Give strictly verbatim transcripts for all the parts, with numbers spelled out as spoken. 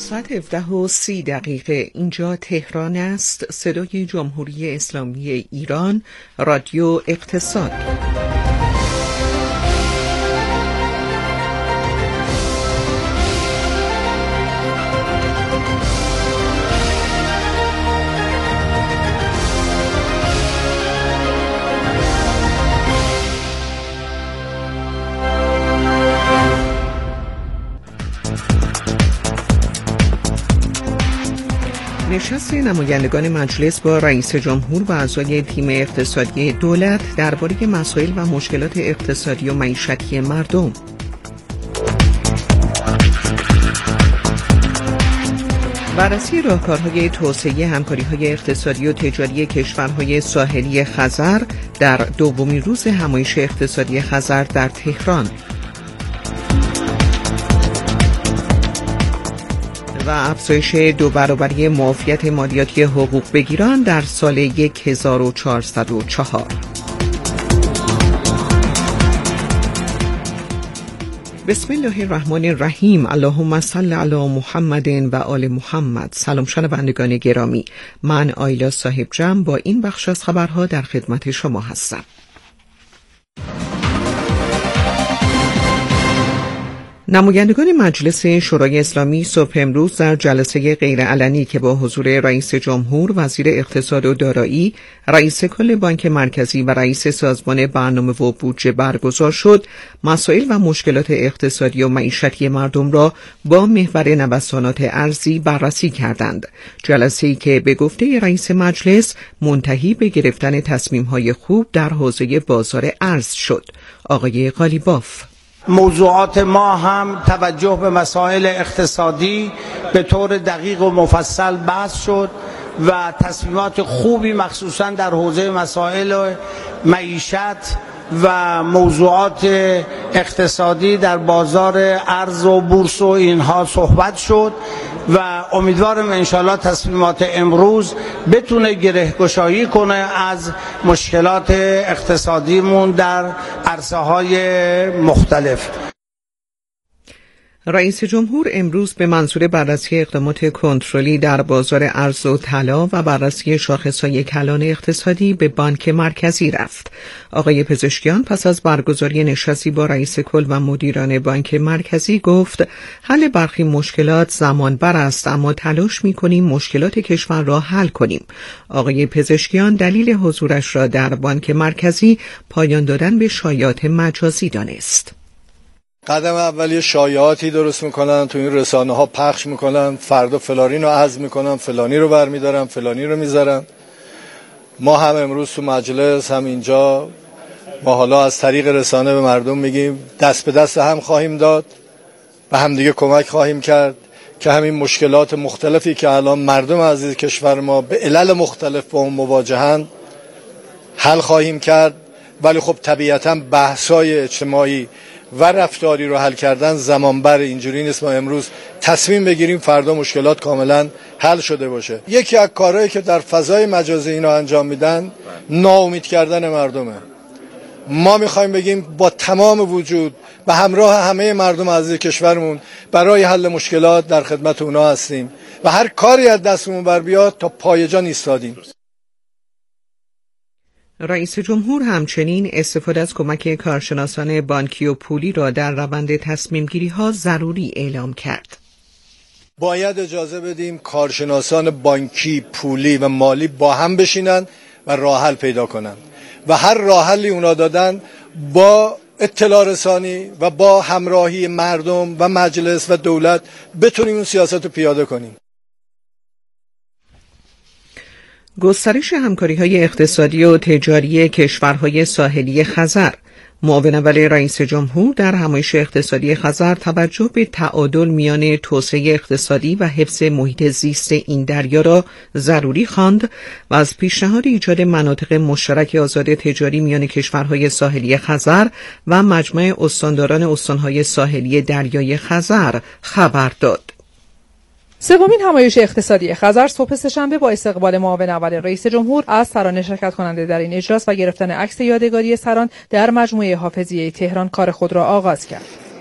ساعت هفده و سی دقیقه اینجا تهران است. صدای جمهوری اسلامی ایران، رادیو اقتصاد. نشست نمایندگان مجلس با رئیس جمهور و اعضای تیم اقتصادی دولت درباره مسائل و مشکلات اقتصادی و معیشتی مردم. بررسی راهکارهای توسعه همکاری‌های اقتصادی و تجاری کشورهای ساحلی خزر در دومین روز همایش اقتصادی خزر در تهران. و افزایش دو برابری معافیت مالیاتی حقوق بگیران در سال هزار و چهارصد و چهار. بسم الله الرحمن الرحیم. اللهم صل علی محمد و آل محمد. سلام شنوندگان گرامی، من آیلا صاحب جمع با این بخش از خبرها در خدمت شما هستم. نمایندگان مجلس شورای اسلامی صبح امروز در جلسه غیرعلنی که با حضور رئیس جمهور، وزیر اقتصاد و دارایی، رئیس کل بانک مرکزی و رئیس سازمان برنامه و بودجه برگزار شد، مسائل و مشکلات اقتصادی و معیشتی مردم را با محور نوسانات ارزی بررسی کردند. جلسه‌ای که به گفته رئیس مجلس منتهی به گرفتن تصمیم‌های خوب در حوزه بازار ارز شد. آقای قالیباف: موضوعات ما هم توجه به مسائل اقتصادی به طور دقیق و مفصل بحث شد و تصمیمات خوبی مخصوصا در حوزه مسائل معیشت و موضوعات اقتصادی در بازار ارز و بورس و اینها صحبت شد و امیدوارم انشالله تصمیمات امروز بتونه گره‌گشایی کنه از مشکلات اقتصادیمون در عرصه‌های مختلف. رئیس جمهور امروز به منظور بررسی اقدامات کنترلی در بازار ارز و طلا و بررسی شاخص‌های کلان اقتصادی به بانک مرکزی رفت. آقای پزشکیان پس از برگزاری نشستی با رئیس کل و مدیران بانک مرکزی گفت حل برخی مشکلات زمان بر است، اما تلاش می‌کنیم مشکلات کشور را حل کنیم. آقای پزشکیان دلیل حضورش را در بانک مرکزی پایان دادن به شایعات مجازی دانست. قدم اولی شایعاتی درست میکنن، تو این رسانه ها پخش میکنن، فردا فلانی رو عزم میکنن، فلانی رو برمیدارن، فلانی رو میذارن. ما هم امروز تو مجلس هم اینجا ما حالا از طریق رسانه به مردم میگیم دست به دست هم خواهیم داد، به هم دیگه کمک خواهیم کرد که همین مشکلات مختلفی که الان مردم عزیز کشور ما به علل مختلف با اون مواجهن حل خواهیم کرد. ولی خب طبیعتاً بحث‌های اجتماعی و رفتاری رو حل کردن زمان بر، اینجوری نیست ما امروز تصمیم بگیریم فردا مشکلات کاملا حل شده باشه. یکی از کارهایی که در فضای مجازی اینا انجام میدن ناامید کردن مردمه. ما میخوایم بگیم با تمام وجود به همراه همه مردم عزیز کشورمون برای حل مشکلات در خدمت اونا هستیم و هر کاری از دستمون بر بیاد تا پای جان ایستادیم. رئیس جمهور همچنین استفاده از کمک کارشناسان بانکی و پولی را در روند تصمیم گیری ها ضروری اعلام کرد. باید اجازه بدیم کارشناسان بانکی، پولی و مالی با هم بشینن و راه حل پیدا کنن و هر راه حلی اونا دادن با اطلاع رسانی و با همراهی مردم و مجلس و دولت بتونیم اون سیاست رو پیاده کنیم. گسترش همکاری‌های اقتصادی و تجاری کشورهای ساحلی خزر. معاون اول رئیس جمهور در همایش اقتصادی خزر توجه به تعادل میان توسعه اقتصادی و حفظ محیط زیست این دریا را ضروری خواند و از پیشنهاد ایجاد مناطق مشترک آزاد تجاری میان کشورهای ساحلی خزر و مجمع استانداران استانهای ساحلی دریای خزر خبر داد. سومین همایش اقتصادی خزر صبح سه‌شنبه با استقبال معاون اول رئیس جمهور از سران شرکت کننده در این اجلاس و گرفتن عکس یادگاری سران در مجموعه حافظیه تهران کار خود را آغاز کرد.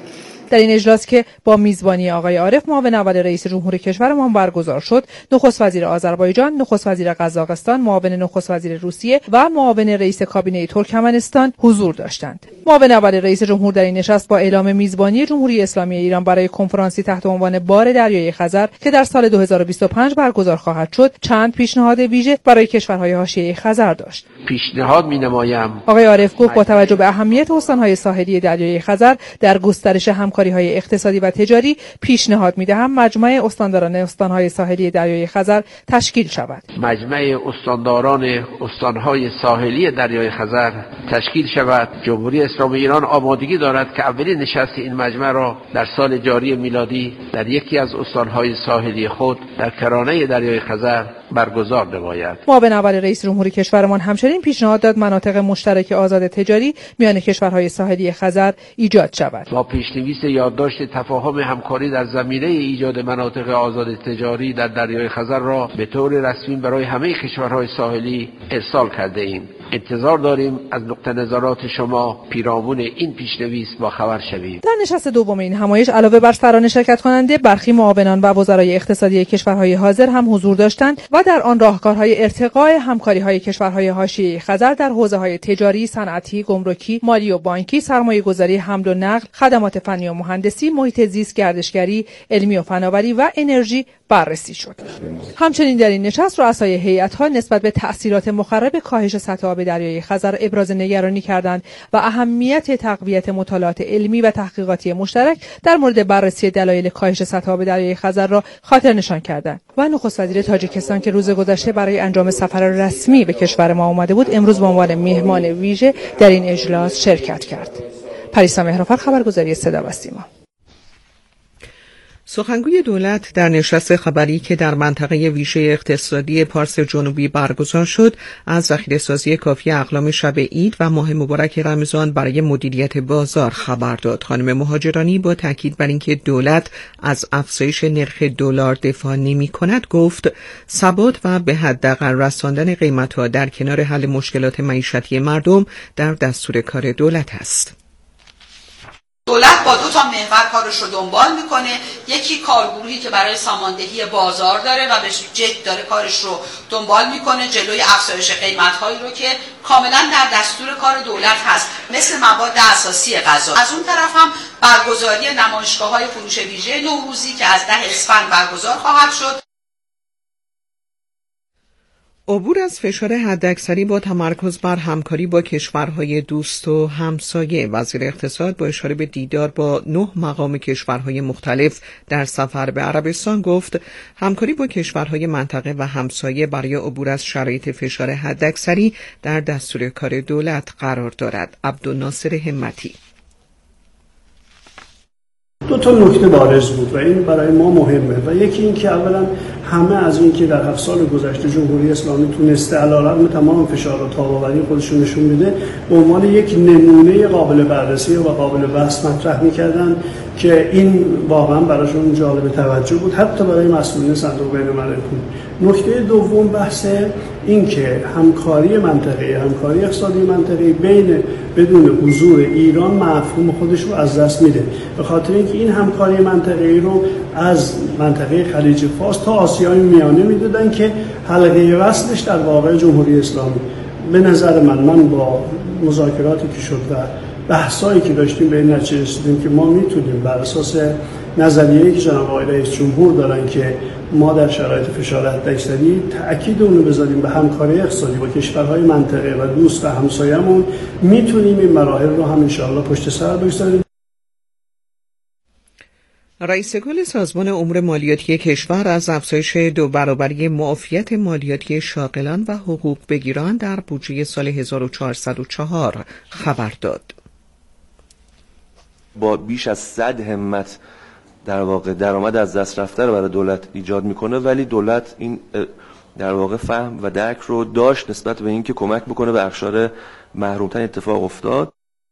در این اجلاس که با میزبانی آقای عارف معاون اول رئیس جمهور کشورمان برگزار شد، نخست وزیر آذربایجان، نخست وزیر قزاقستان، معاون نخست وزیر روسیه و معاون رئیس کابینه ترکمنستان حضور داشتند. معاون اول رئیس جمهور در این نشست با اعلام میزبانی جمهوری اسلامی ایران برای کنفرانسی تحت عنوان بار دریای خزر که در سال دو هزار و بیست و پنج برگزار خواهد شد، چند پیشنهاد ویژه برای کشورهای حاشیه خزر داشت. پیشنهاد می‌نمایم آقای عارف گفت با توجه به اهمیت استان‌های ساحلی دریای خزر در گسترش همکاری‌های اقتصادی و تجاری، پیشنهاد می‌دهم مجمع استانداران استان‌های ساحلی دریای خزر تشکیل شود. مجمع استانداران استان‌های ساحلی دریای خزر تشکیل شود. جمهوری اسلامی ایران آمادگی دارد که اولین نشست این مجمع را در سال جاری میلادی در یکی از استان‌های ساحلی خود در کرانه دریای خزر برگزار نماید. معاون اول رئیس جمهور کشورمان همچنین پیشنهاد داد مناطق مشترک آزاد تجاری میان کشورهای ساحلی خزر ایجاد شود. با پیشنویس یادداشت تفاهم همکاری در زمینه ایجاد مناطق آزاد تجاری در دریای خزر را به طور رسمی برای همه کشورهای ساحلی ارسال کرده ایم. انتظار داریم از نقطه نظرات شما پیرامون این پیشنویس با خبر شویم. در نشست دوم این همایش علاوه بر سران شرکت کننده، برخی معاونان و وزرای اقتصادی کشورهای حاضر هم حضور داشتند و در آن راهکارهای ارتقاء همکاری‌های کشورهای حاشیه خزر در حوزه‌های تجاری، صنعتی، گمرکی، مالی و بانکی، سرمایه‌گذاری، حمل و نقل، خدمات فنی و مهندسی، محیط زیست، گردشگری، علمی و فناوری و انرژی بررسی شد. همچنین در این نشست رؤسای هیئت‌ها نسبت به تأثیرات مخرب کاهش سطح آب دریای خزر ابراز نگرانی کردند و اهمیت تقویت مطالعات علمی و تحقیقاتی مشترک در مورد بررسی دلایل کاهش سطح آب دریای خزر را خاطر نشان کردند. و نخست وزیر تاجیکستان که روز گذشته برای انجام سفر رسمی به کشور ما آمده بود، امروز به عنوان مهمان ویژه در این اجلاس شرکت کرد. پریسا مهرافر، خبرگزاری صدا و سیما. سخنگوی دولت در نشست خبری که در منطقه ویژه اقتصادی پارس جنوبی برگزار شد، از ذخیره‌سازی کافی اقلام شب عید و ماه مبارک رمضان برای مدیریت بازار خبر داد. خانم مهاجرانی با تاکید بر اینکه دولت از افزایش نرخ دلار دفاع نمی‌کند، گفت ثبات و به حداقل رساندن قیمت‌ها در کنار حل مشکلات معیشتی مردم در دستور کار دولت است. دولت با دو تا محور کارش رو دنبال میکنه. یکی کارگروهی که برای ساماندهی بازار داره و به جد داره کارش رو دنبال میکنه، جلوی افزایش قیمت‌هایی رو که کاملا در دستور کار دولت هست، مثل مواد اساسی غذا. از اون طرف هم برگزاری نمایشگاه‌های فروش ویژه نوروزی که از ده اسفند برگزار خواهد شد. عبور از فشار حداکثری با تمرکز بر همکاری با کشورهای دوست و همسایه. وزیر اقتصاد با اشاره به دیدار با نه مقام کشورهای مختلف در سفر به عربستان گفت همکاری با کشورهای منطقه و همسایه برای عبور از شرایط فشار حداکثری در دستور کار دولت قرار دارد. عبدالناصر همتی: دو تا نکته بارز بود و این برای ما مهمه و یکی این که اولا همه از این که در هفت سال گذشته جمهوری اسلامی تونسته علیرغم تمام فشار و تاب‌آوری خودشون نشون میده به عنوان یک نمونه قابل بررسی و قابل بحث مطرح میکردن که این واقعا براشون جالب توجه بود، حتی برای مسئولین صندوق بین‌المللی. نکته دوم بحث این که همکاری منطقه‌ای، همکاری اقتصادی منطقه‌ای بین بدون حضور ایران مفهوم خودش رو از دست میده، به خاطر اینکه این همکاری منطقه‌ای رو از منطقه خلیج فارس تا آسیای میانه میدادن که حلقه وصلش در واقع جمهوری اسلامی. به نظر من من با مذاکراتی که شد و بحثایی که داشتیم به این نتیجه رسیدیم که ما میتونیم بر اساس نظریه‌ای که جناب آقای رئیس جمهور دارن که ما در شرایط فشار حداکثری تأکید اون رو بذاریم به همکاری اقتصادی با کشورهای منطقه و دوست و همسایه‌مون، میتونیم این مراحل رو هم انشاءالله پشت سر بگذاریم. رئیس کل سازمان امور مالیاتی کشور از افزایش دو برابری معافیت مالیاتی شاغلان و حقوق بگیران در بودجه سال هزار و چهارصد و چهار خبر داد. با بیش از صد همت در واقع درآمد از دست رفته رو برای دولت ایجاد میکنه، ولی دولت این در واقع فهم و درک رو داشت نسبت به اینکه کمک بکنه به اقشار محرومتر اتفاق افتاد.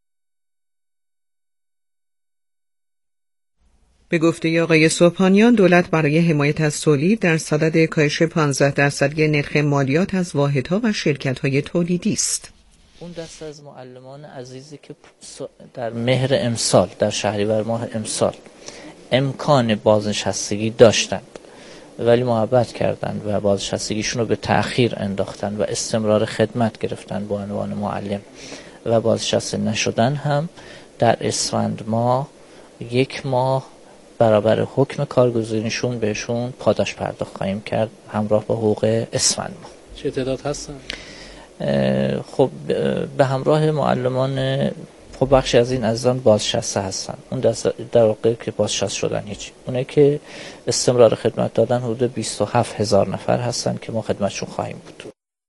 به گفته آقای سبحانیان، دولت برای حمایت از تولید در صدد کاهش پانزده درصدی نرخ مالیات از واحدها و شرکت‌های تولیدی است. اون دست از معلمان عزیزی که در مهر امسال، در شهریور ماه امسال امکان بازنشستگی داشتند ولی محبت کردند و بازنشستگیشون رو به تأخیر انداختن و استمرار خدمت گرفتن با عنوان معلم و بازنشسته نشدن، هم در اسفند ماه یک ماه برابر حکم کارگزینشون بهشون پاداش پرداخت خواهیم کرد همراه با حقوق اسفند ماه. چه تعداد هستن؟ خب به همراه معلمان، خب بخشی از این عزیزان بازنشسته هستن، اون در واقع که بازنشسته شدن هیچی، اونه که استمرار خدمت دادن حدود بیست و هفت هزار نفر هستن که ما خدمتشون خواهیم بود.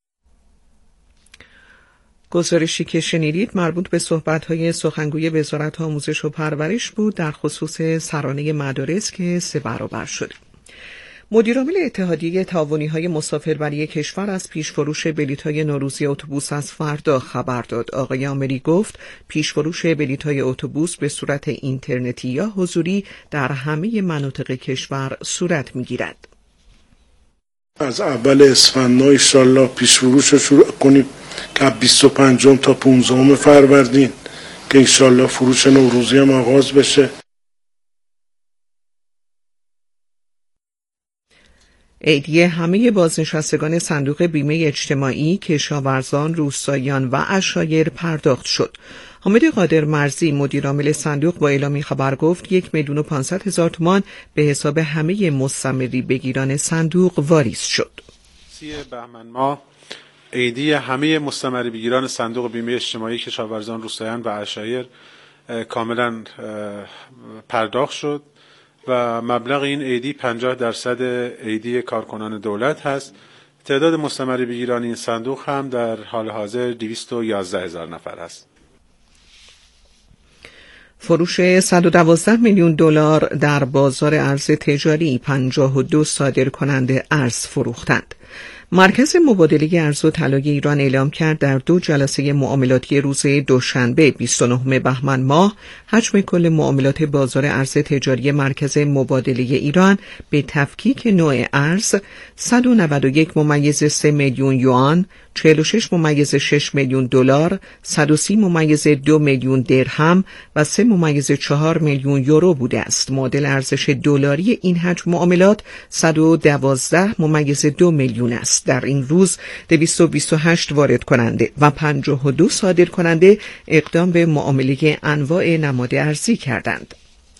گزارشی که شنیدید مربوط به صحبت‌های سخنگوی وزارت آموزش و پرورش بود در خصوص سرانه مدارس که سه برابر شده. مدیرعامل اتحادیه تعاونی‌های مسافربری کشور از پیش‌فروش بلیط‌های نوروزی اتوبوس از فردا خبر داد. آقای آمری گفت پیش‌فروش بلیط‌های اتوبوس به صورت اینترنتی یا حضوری در همه مناطق کشور صورت می‌گیرد. از اول اسفند ماه انشالله پیش‌فروش رو شروع کنیم که بیست و پنجم تا پانزدهم فروردین که انشالله فروش نوروزی هم آغاز بشه. عیدیه همه بازنشستگان صندوق بیمه اجتماعی، کشاورزان، روستاییان و عشایر پرداخت شد. حامد قادر مرزی مدیرعامل صندوق با اعلامی خبر گفت یک میلیون و پانصد هزار تومان به حساب همه مستمری بگیران صندوق واریز شد. سی بهمن ماه عیدیه همه مستمری بگیران صندوق بیمه اجتماعی، کشاورزان، روستاییان و عشایر کاملا پرداخت شد و مبلغ این عیدی پنجاه درصد عیدی کارکنان دولت هست. تعداد مستمری بگیران این صندوق هم در حال حاضر دویست و یازده هزار نفر است. فروش صد و دوازده میلیون دلار در بازار ارز تجاری، پنجاه و دو صادر کننده ارز فروختند. مرکز مبادله ارز و طلای ایران اعلام کرد در دو جلسه معاملاتی روز دوشنبه بیست و نهم بهمن ماه حجم کل معاملات بازار ارز تجاری مرکز مبادله ایران به تفکیک نوع ارز صد و نود و یک ممیز سه میلیون یوان، چهل و شش ممیز شش میلیون دلار، صد و سی ممیز دو میلیون درهم و سه ممیز چهار میلیون یورو بوده است. معادل ارزش دلاری این حجم معاملات صد و دوازده ممیز دو میلیون است. در این روز دویست و بیست و هشت وارد کننده و پنجاه و دو صادر کننده اقدام به معامله انواع نماد ارزی کردند.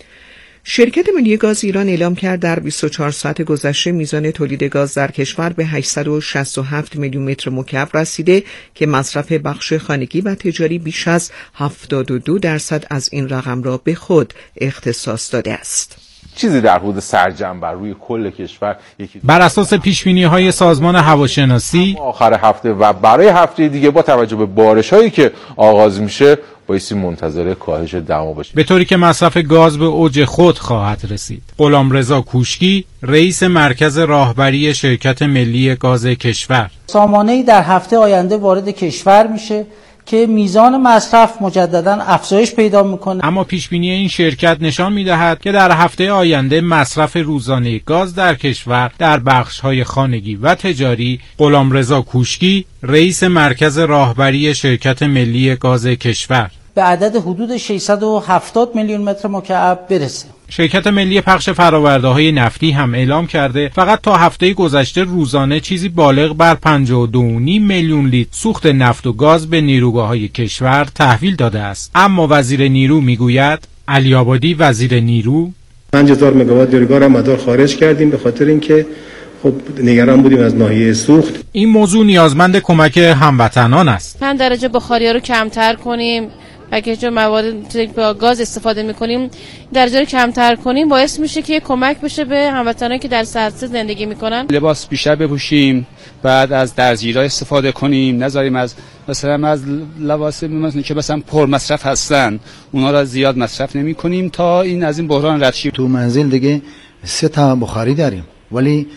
شرکت ملی گاز ایران اعلام کرد در بیست و چهار ساعت گذشته میزان تولید گاز در کشور به هشتصد و شصت و هفت میلیون متر مکعب رسیده که مصرف بخش خانگی و تجاری بیش از هفتاد و دو درصد از این رقم را به خود اختصاص داده است. چیزی در حدود سرجم بر روی کل کشور یکی بر اساس پیش‌بینی‌های سازمان هواشناسی آخر هفته و برای هفته دیگه با توجه به بارش‌هایی که آغاز میشه بایستی منتظر کاهش دما باشیم، به طوری که مصرف گاز به اوج خود خواهد رسید. غلامرضا کوشکی رئیس مرکز راهبری شرکت ملی گاز کشور: سامانه‌ای در هفته آینده وارد کشور میشه که میزان مصرف مجددا افزایش پیدا میکنه. اما پیشبینی این شرکت نشان میدهد که در هفته آینده مصرف روزانه گاز در کشور در بخش‌های خانگی و تجاری. غلامرضا کوشکی رئیس مرکز راهبری شرکت ملی گاز کشور: به عدد حدود ششصد و هفتاد میلیون متر مکعب برسه. شرکت ملی پخش فرآورده‌های نفتی هم اعلام کرده فقط تا هفته گذشته روزانه چیزی بالغ بر پنجاه و دو و نیم میلیون لیتر سوخت نفت و گاز به نیروگاه‌های کشور تحویل داده است. اما وزیر نیرو میگوید، علی آبادی وزیر نیرو: پنج هزار مگاوات نیروگاه را مدار خارج کردیم به خاطر اینکه خب نگران بودیم از ناحیه سوخت. این موضوع نیازمند کمک هموطنان است. پنج درجه بخاری‌ها رو کمتر کنیم، اگه جو مواد با گاز استفاده میکنیم درجه رو کمتر کنیم، باعث میشه که کمک بشه به هموطنانی که در سراسر زندگی میکنن. لباس بیشتر بپوشیم، بعد از درزگیرها استفاده کنیم، نذاریم از مثلا از لباس که مثلا پر مصرف هستن اونا را زیاد مصرف نمی کنیم تا این از این بحران رد شیم. تو منزل دیگه سه تا بخاری داریم ولی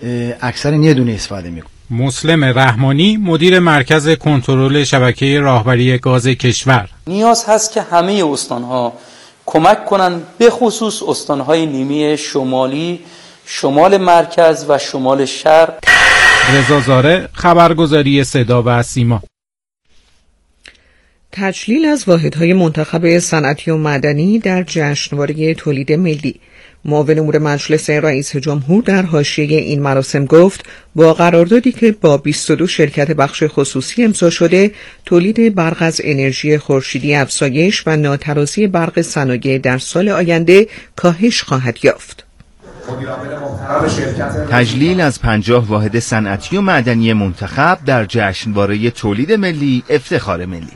اکثر یه دونه استفاده میکنیم. مسلم رحمانی مدیر مرکز کنترل شبکه راهبری گاز کشور: نیاز هست که همه استانها کمک کنن، به خصوص استانهای نیمه شمالی، شمال مرکز و شمال شرق. رضا زاره، خبرگزاری صدا و سیما. تجلیل از واحدهای منتخب صنعتی و معدنی در جشنواره تولید ملی. معاون امور مجلس رئیس جمهور در حاشیه این مراسم گفت با قراردادی که با بیست و دو شرکت بخش خصوصی امضا شده، تولید برق از انرژی خورشیدی افزایش و ناترازی برق صنایع در سال آینده کاهش خواهد یافت. تجلیل از پنجاه واحد صنعتی و معدنی منتخب در جشنواره تولید ملی افتخار ملی.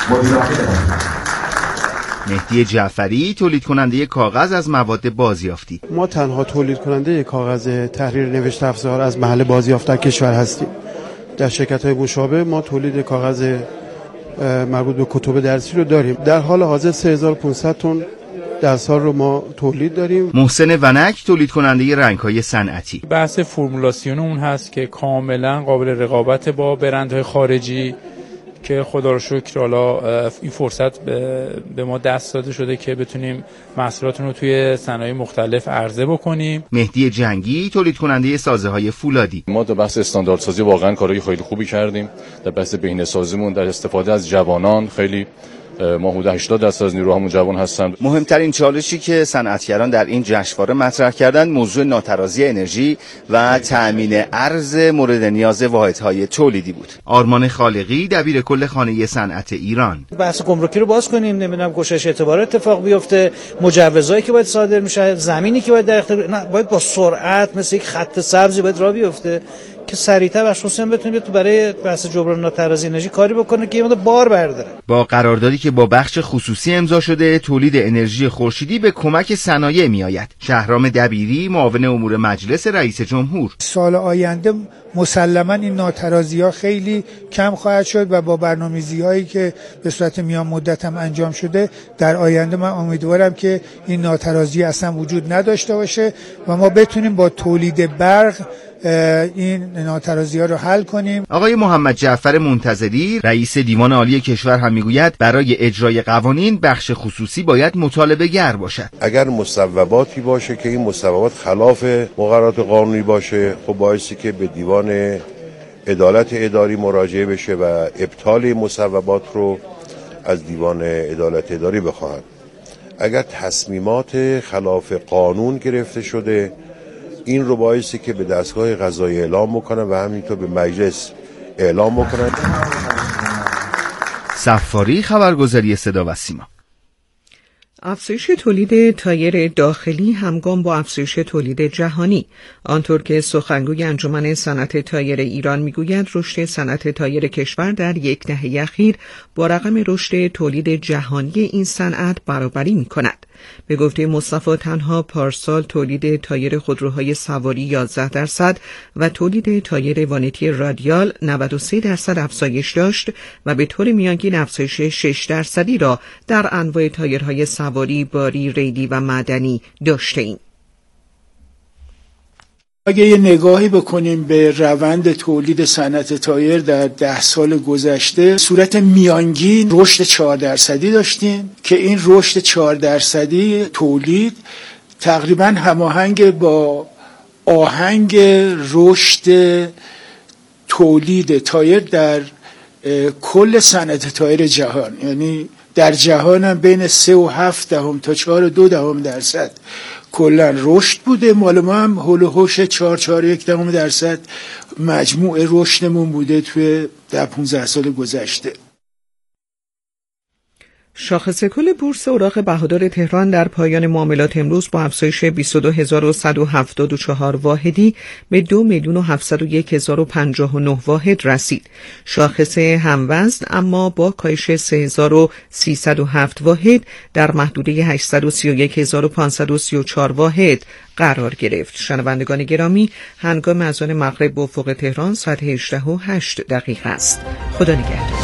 مهدی جعفری، تولید کننده کاغذ از مواد بازیافتی. ما تنها تولید کننده کاغذ تحریر نوشته افزار از محل بازیافت در کشور هستیم. در شرکت‌های مشابه ما تولید کاغذ مربوط به کتب درسی رو داریم. در حال حاضر سه هزار و پانصد تن در سال رو ما تولید داریم. محسن ونک، تولید کننده رنگ‌های صنعتی. بحث فرمولاسیون اون هست که کاملا قابل رقابت با برندهای خارجی که خدا رو شکر حالا این فرصت به ما دست داده شده که بتونیم محصولاتون رو توی صنایع مختلف عرضه بکنیم. مهدی جنگی، تولید کننده سازه‌های فولادی. ما در بحث استانداردسازی واقعا کارهای خیلی خوبی کردیم. در بحث بهینه‌سازیمون در استفاده از جوانان خیلی ما حدود هشتاد درصد از نیروهامون جوان هستن. مهمترین چالشی که صنعتگران در این جشنواره مطرح کردند موضوع ناترازی انرژی و تأمین ارز مورد نیاز واحدهای تولیدی بود. آرمان خالقی، دبیر کل خانه صنعت ایران. بحث گمرکی رو باز کنیم، نمیدونم گشایش اعتبار اتفاق بیفته، مجوزایی که باید صادر میشه، زمینی که باید در اختیار، نه باید با سرعت مثل یک خط سبزی باید راه بیفته که سریعتر بخش خصوصی بتونه تو برای بحث جبران ناترازی انرژی کاری بکنه که یه مقدار بار برداره. با قراردادی که با بخش خصوصی امضا شده، تولید انرژی خورشیدی به کمک صنایع میآید. شهرام دبیری، معاون امور مجلس رئیس جمهور. سال آینده مسلما این ناترازی‌ها خیلی کم خواهد شد و با برنامه‌ریزی‌هایی که به صورت میان مدت هم انجام شده در آینده من امیدوارم که این ناترازی اصلا وجود نداشته باشه و ما بتونیم با تولید برق این ناترازی‌ها رو حل کنیم. آقای محمد جعفر منتظری، رئیس دیوان عالی کشور هم میگوید برای اجرای قوانین بخش خصوصی باید مطالبه گر باشد. اگر مصوباتی باشه که این مصوبات خلاف مقررات قانونی باشه، خب باعثی که به دیوان عدالت اداری مراجعه بشه و ابطال مصوبات رو از دیوان عدالت اداری بخواهند. اگر تصمیمات خلاف قانون گرفته شده، این رو باعثی که به دستگاه قضایی اعلام بکنن و همینطور به مجلس اعلام بکنن. صفاری، خبرگزاری صدا و سیما. افزایش تولید تایر داخلی همگام با افزایش تولید جهانی. آنطور که سخنگوی انجمن صنعت تایر ایران میگوید رشد صنعت تایر کشور در یک دهه اخیر با رقم رشد تولید جهانی این صنعت برابری می‌کند. به گفته مصطفی تنها پارسال تولید تایر خودروهای سواری یازده درصد و تولید تایر وانتی رادیال نود و سه درصد افزایش داشت و به طور میانگین افزایش شش درصدی را در انواع تایرهای سواری، باری، ریلی و معدنی داشته‌ایم. اگه یه نگاهی بکنیم به روند تولید صنعت تایر در ده سال گذشته، صورت میانگین رشد چهار درصدی داشتیم که این رشد چهار درصدی تولید تقریبا هماهنگ با آهنگ رشد تولید تایر در کل صنعت تایر جهان، یعنی در جهان هم بین سه و هفت دهم تا چهار و دو دهم درصد کلا رشد بوده. مال ما هم هول و هوش چهار چهار یک دهم درصد مجموع رشدمون بوده توی ده پانزده سال گذشته. شاخص کل بورس اوراق بهادار تهران در پایان معاملات امروز با افزایش بیست و دو هزار و صد و هفتاد و چهار واحدی به دو میلیون و هفتصد و یک هزار و پنجاه و نه واحد رسید. شاخص هموزن اما با کاهش سه هزار و سیصد و هفت واحد در محدوده هشتصد و سی و یک هزار و پانصد و سی و چهار واحد قرار گرفت. شنوندگان گرامی، هنگام اذان مغرب به افق تهران ساعت هجده و هشت دقیقه است. خدا نگهدار.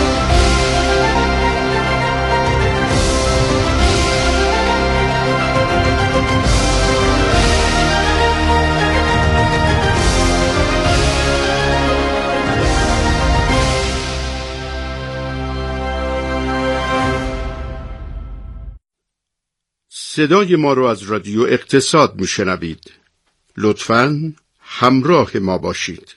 صدای ما رو از رادیو اقتصاد میشنوید. لطفاً همراه ما باشید.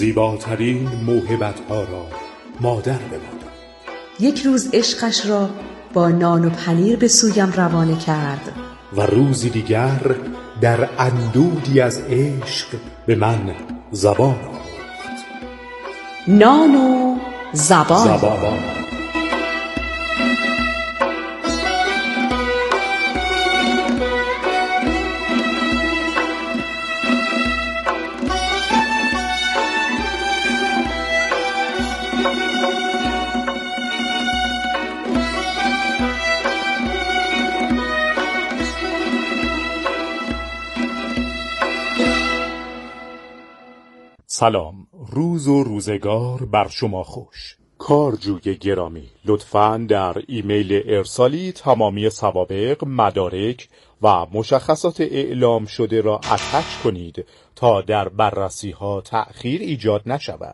زیباترین موهبت‌ها را مادر بماند. یک روز عشقش را با نان و پنیر به سویم روانه کرد و روزی دیگر در اندودی از عشق به من زبان آموخت. نان و زبان, زبان. سلام، روز و روزگار بر شما خوش. کارجوی گرامی، لطفاً در ایمیل ارسالی تمامی سوابق، مدارک و مشخصات اعلام شده را اتچ کنید تا در بررسی ها تأخیر ایجاد نشود.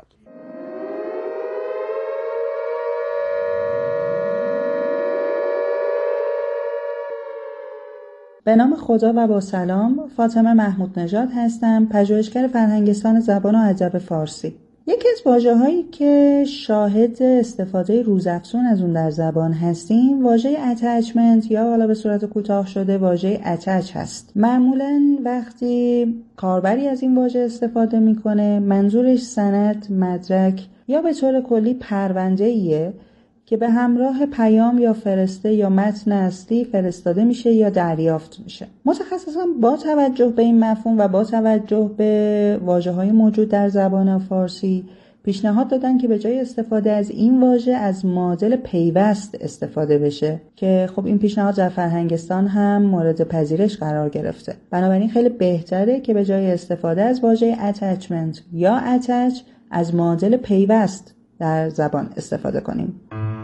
به نام خدا و با سلام، فاطمه محمود نژاد هستم، پژوهشگر فرهنگستان زبان و ادب فارسی. یکی از واژه‌هایی که شاهد استفاده روزافزون از اون در زبان هستیم، واژه اتچمنت یا حالا به صورت کوتاه شده واژه اتچ هست. معمولاً وقتی کاربری از این واژه استفاده میکنه، منظورش سند، مدرک یا به طور کلی پرونده‌ایه که به همراه پیام یا فرسته یا متن اصلی فرستاده میشه یا دریافت میشه. متخصصان با توجه به این مفهوم و با توجه به واژه‌های موجود در زبان فارسی پیشنهاد دادن که به جای استفاده از این واژه از مدل پیوست استفاده بشه که خب این پیشنهاد در فرهنگستان هم مورد پذیرش قرار گرفته. بنابراین خیلی بهتره که به جای استفاده از واژه اتچمنت یا اتچ از مدل پیوست در زبان استفاده کنیم.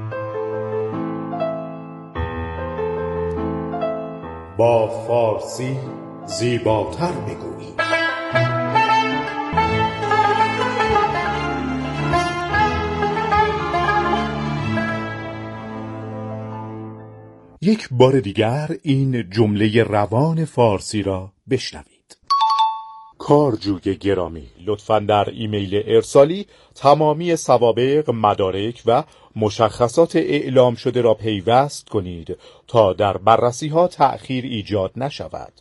با فارسی زیباتر بگویی. یک بار دیگر این جمله روان فارسی را بشنوید. کارجوی گرامی، لطفاً در ایمیل ارسالی تمامی سوابق، مدارک و مشخصات اعلام شده را پیوست کنید تا در بررسی ها تأخیر ایجاد نشود.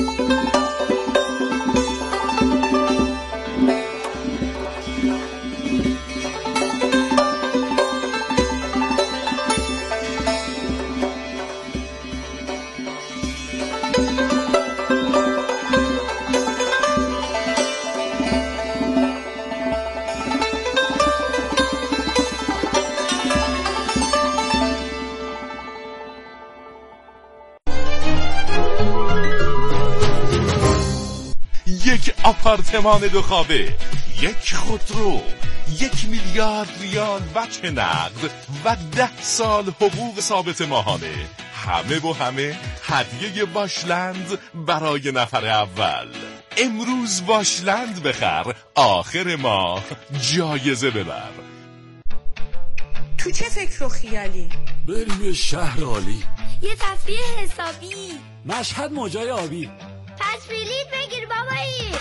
یک آپارتمان دو خوابه، یک خودرو، یک میلیارد ریال وجه نقد و ده سال حقوق ثابت ماهانه. همه و همه هدیه باشلند برای نفر اول. امروز باشلند بخر، آخر ماه جایزه ببر. تو چه فکر و خیالی؟ بریم یه شهر عالی، یه تفریح حسابی، مشهد موجای آبی. پس بلیط بگیر بابایی.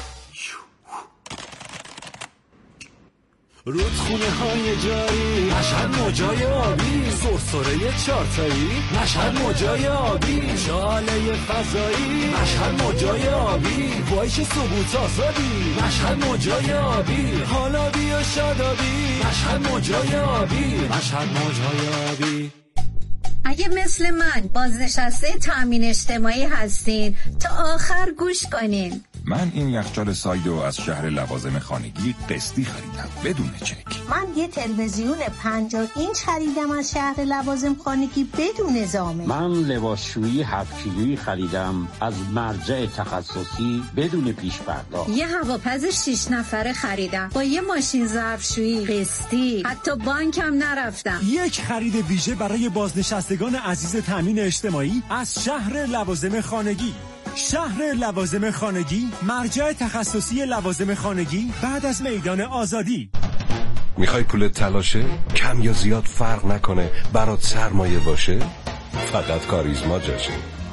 رودخونه های جاری، مشهد موجای آبی. سرسره چارتایی، مشهد موجای آبی. شاله فضایی، مشهد موجای آبی. وایش ثبوت آزادی، مشهد موجای آبی. حالا بیا شادابی، مشهد موجای آبی. مشهد موجای آبی. اگه مثل من بازنشسته تامین اجتماعی هستین تا آخر گوش کنین. من این یخچال سایدو از شهر لوازم خانگی قسطی خریدم بدون چک. من یه تلویزیون پنجاه اینچ خریدم از شهر لوازم خانگی بدون زامن. من لباسشویی هفت کیلویی خریدم از مرجع تخصصی بدون پیش پرداخت. یه هواپز شش نفره خریدم با یه ماشین ظرفشویی قسطی، حتی بانکم نرفتم. یک خرید ویژه برای بازنشستگان عزیز تامین اجتماعی از شهر لوازم خانگی. شهر لوازم خانگی، مرجع تخصصی لوازم خانگی بعد از میدان آزادی. میخوای پولت تلاشه؟ کم یا زیاد فرق نکنه، برات سرمایه باشه؟ فقط کاریزما جاشه.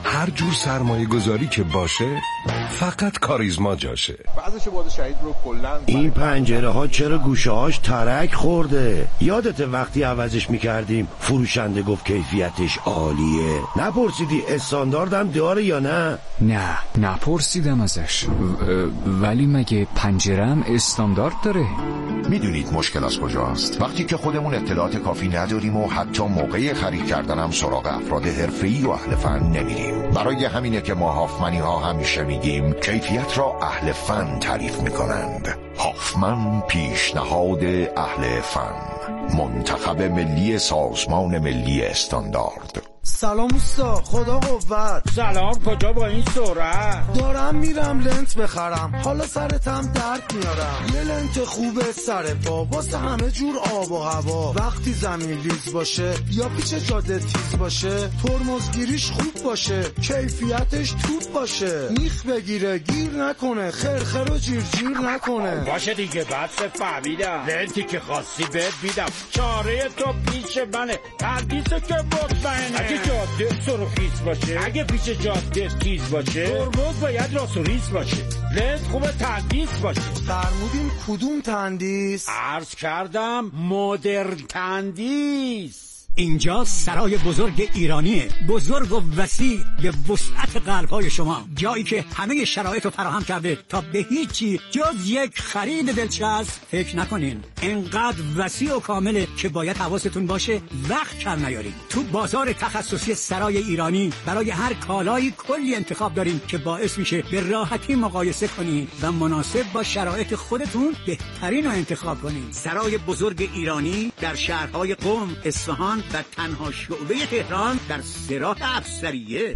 هر جور سرمایه گذاری که باشه فقط کاریزما جاشه. بعضش باد شهید رو کلن این پنجره ها چرا گوشه هاش ترک خورده؟ یادت وقتی عوضش میکردیم فروشنده گفت کیفیتش عالیه؟ نپرسیدی استانداردم داره یا نه؟ نه نپرسیدم ازش. ولی مگه پنجره هم استاندارد داره؟ میدونید مشکل از کجاست؟ وقتی که خودمون اطلاعات کافی نداریم و حتی موقع خرید کردن هم سراغ افراد حرفه‌ای و اهل فن نمیریم. برای همینه که ما هافمنی ها همیشه میگیم کیفیت را اهل فن تعریف میکنند. هافمن پیشنهاد اهل فن، منتخب ملی سازمان ملی استاندارد. سلام اوستا، خدا قوت. سلام، کجا با این سرعت؟ دارم میرم لنت بخرم، حالا سرتم درد میارم. یه لنت خوبه سر پا واسه همه جور آب و هوا. وقتی زمین لیز باشه یا پیچ جاده تیز باشه، ترمزگیریش خوب باشه، کیفیتش توپ باشه، میخ بگیره گیر نکنه، خرخر و جیر جیر نکنه. باشه دیگه بس فهمیدم، لنتی که خواستی بهت میدم، چاره تو پیش منه، تردیسو که مطمئنه. جاده سرخیز باشه، اگه پیش جاده تیز باشه، ترمز باید راست و ریز باشه، لنت خوبه تندیس باشه. فرمودین کدوم تندیس؟ عرض کردم مدرن تندیس. اینجا سرای بزرگ ایرانیه، بزرگ و وسیع به وسعت قلب‌های شما، جایی که همه شرایط رو فراهم کرده تا به هیچی جز یک خرید دلچسب فکر نکنین. اینقدر وسیع و کامله که باید حواستون باشه وقت کم نیارین. تو بازار تخصصی سرای ایرانی برای هر کالایی کلی انتخاب داریم که باعث میشه به راحتی مقایسه کنین و مناسب با شرایط خودتون بهترین رو انتخاب کنین. سرای بزرگ ایرانی در شهرهای قم، اصفهان و تنها شعبه تهران در سراح افسریه.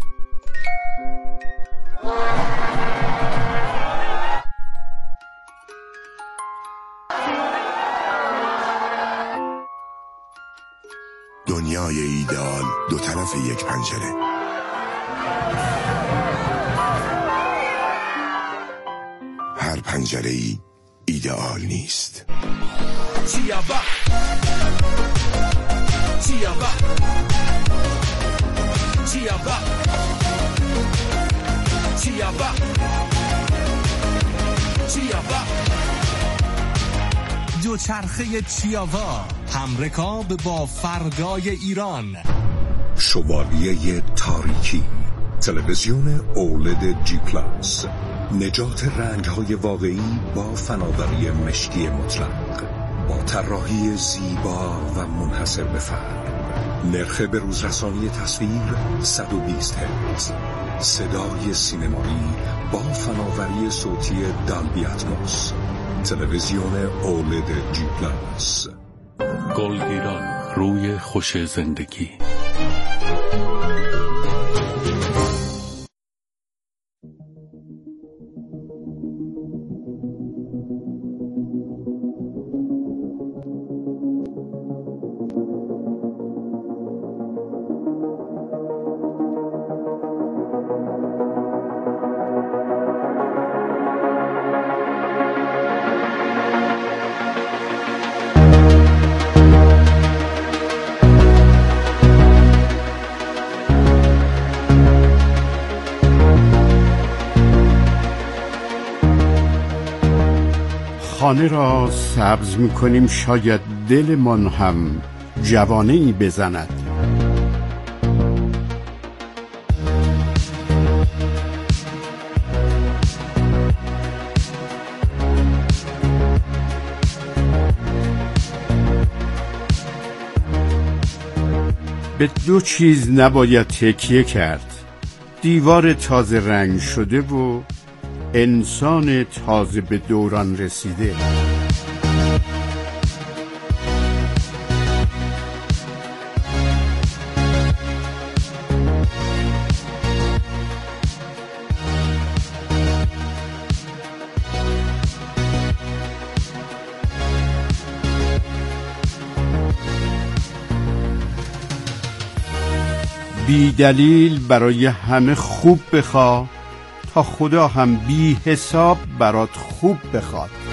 دنیای ایدئال دو طرف یک پنجره. هر پنجره‌ای ایدئال نیست. چیابا چیابا چیابا چیابا چیابا دوچرخه چیاوا، همرکاب با فردای ایران. شوالیه تاریکی، تلویزیون اولد جی پلاس، نجات رنگ‌های واقعی با فناوری مشکی مطلق، با طراحی زیبا و منحصر به فرد. نرخ به روزرسانی تصویر صد و بیست هرتز، صدای سینمایی با فناوری صوتی دالبی اتموس. تلویزیون اولد جی پلاس. گلگیران، روی خوش زندگی. خانه را سبز می‌کنیم شاید دلمان هم جوانه‌ای بزند. به دو چیز نباید تکیه کرد: دیوار تازه رنگ شده و انسان تازه به دوران رسیده. بی دلیل برای همه خوب بخواه تا خدا هم بی حساب برات خوب بخواد.